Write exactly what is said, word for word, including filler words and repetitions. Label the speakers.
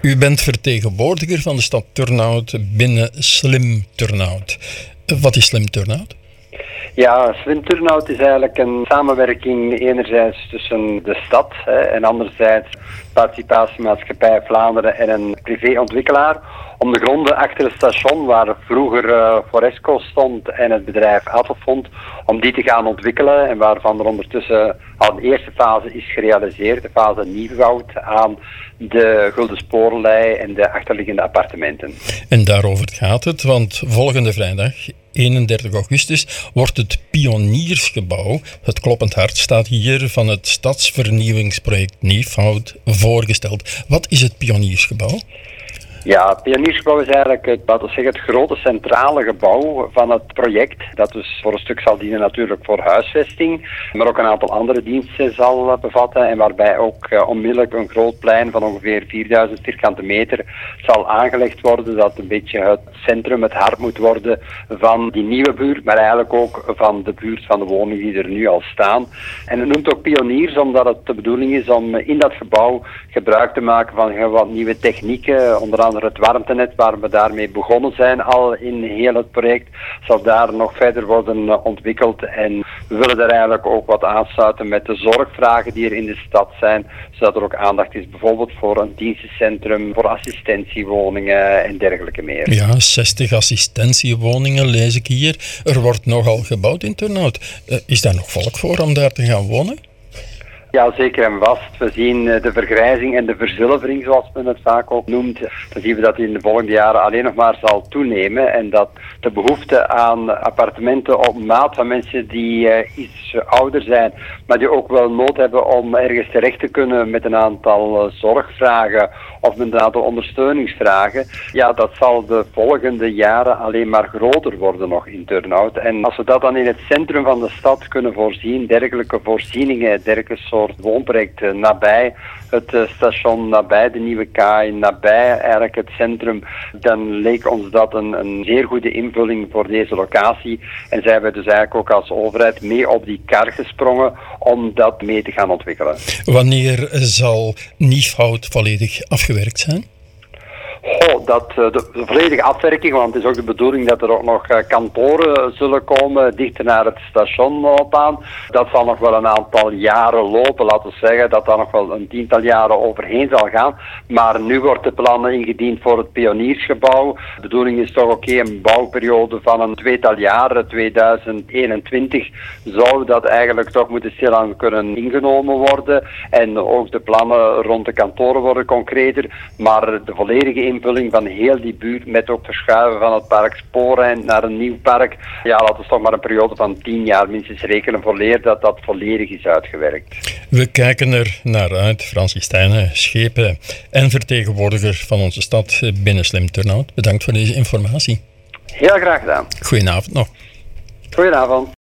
Speaker 1: U bent vertegenwoordiger van de stad Turnhout binnen Slim Turnhout. Wat is Slim Turnhout?
Speaker 2: Ja, Slim Turnhout is eigenlijk een samenwerking enerzijds tussen de stad hè, en anderzijds Participatiemaatschappij Vlaanderen en een privéontwikkelaar om de gronden achter het station waar vroeger uh, Foresco stond en het bedrijf Atelfond, om die te gaan ontwikkelen en waarvan er ondertussen al een eerste fase is gerealiseerd, de fase nieuwbouw aan de Gulden Spoorlei en de achterliggende appartementen.
Speaker 1: En daarover gaat het, want volgende vrijdag, eenendertig augustus, wordt het Pioniersgebouw, het kloppend hart staat hier, van het stadsvernieuwingsproject Nieuwhout voorgesteld. Wat is het Pioniersgebouw?
Speaker 2: Ja, het Pioniersgebouw is eigenlijk het, laten we zeggen, het grote centrale gebouw van het project. Dat dus voor een stuk zal dienen natuurlijk voor huisvesting, maar ook een aantal andere diensten zal bevatten. En waarbij ook uh, onmiddellijk een groot plein van ongeveer vierduizend vierkante meter zal aangelegd worden. Dat een beetje het centrum, het hart moet worden van die nieuwe buurt, maar eigenlijk ook van de buurt van de woningen die er nu al staan. En het noemt ook pioniers omdat het de bedoeling is om in dat gebouw gebruik te maken van wat nieuwe technieken, onder andere het warmtenet, waar we daarmee begonnen zijn al in heel het project, zal daar nog verder worden ontwikkeld. En we willen daar eigenlijk ook wat aansluiten met de zorgvragen die er in de stad zijn, zodat er ook aandacht is bijvoorbeeld voor een dienstencentrum, voor assistentiewoningen en dergelijke meer.
Speaker 1: Ja, zestig assistentiewoningen lees ik hier. Er wordt nogal gebouwd in Turnhout. Uh, is daar nog volk voor om daar te gaan wonen?
Speaker 2: Ja, zeker en vast. We zien de vergrijzing en de verzilvering, zoals men het vaak ook noemt. Dan zien we dat die in de volgende jaren alleen nog maar zal toenemen. En dat de behoefte aan appartementen op maat van mensen die uh, iets ouder zijn, maar die ook wel nood hebben om ergens terecht te kunnen met een aantal uh, zorgvragen of met een aantal ondersteuningsvragen. Ja, dat zal de volgende jaren alleen maar groter worden nog in Turnhout. En als we dat dan in het centrum van de stad kunnen voorzien, dergelijke voorzieningen, dergelijke soort woonprojecten nabij het uh, station, nabij de nieuwe kaai, nabij eigenlijk het centrum, dan leek ons dat een, een zeer goede invulling voor deze locatie. En zijn we dus eigenlijk ook als overheid mee op die kar gesprongen om dat mee te gaan ontwikkelen.
Speaker 1: Wanneer zal Nieuwhout volledig afgewerkt zijn?
Speaker 2: Oh, dat, de, de volledige afwerking, want het is ook de bedoeling dat er ook nog uh, kantoren zullen komen dichter naar het station op aan. Dat zal nog wel een aantal jaren lopen, laten we zeggen dat dat nog wel een tiental jaren overheen zal gaan. Maar nu wordt de plannen ingediend voor het Pioniersgebouw. De bedoeling is toch oké, okay, een bouwperiode van een tweetal jaren, tweeduizend eenentwintig, zou dat eigenlijk toch moeten stilaan kunnen ingenomen worden. En ook de plannen rond de kantoren worden concreter, maar de volledige invulling van heel die buurt met ook verschuiven van het park Spoorlijn naar een nieuw park. Ja, laten we toch maar een periode van tien jaar minstens rekenen voor leer dat dat volledig is uitgewerkt.
Speaker 1: We kijken er naar uit. Francis Stijnen, schepen en vertegenwoordiger van onze stad binnen Slim Turnhout. Bedankt voor deze informatie.
Speaker 2: Heel graag gedaan.
Speaker 1: Goedenavond nog.
Speaker 2: Goedenavond.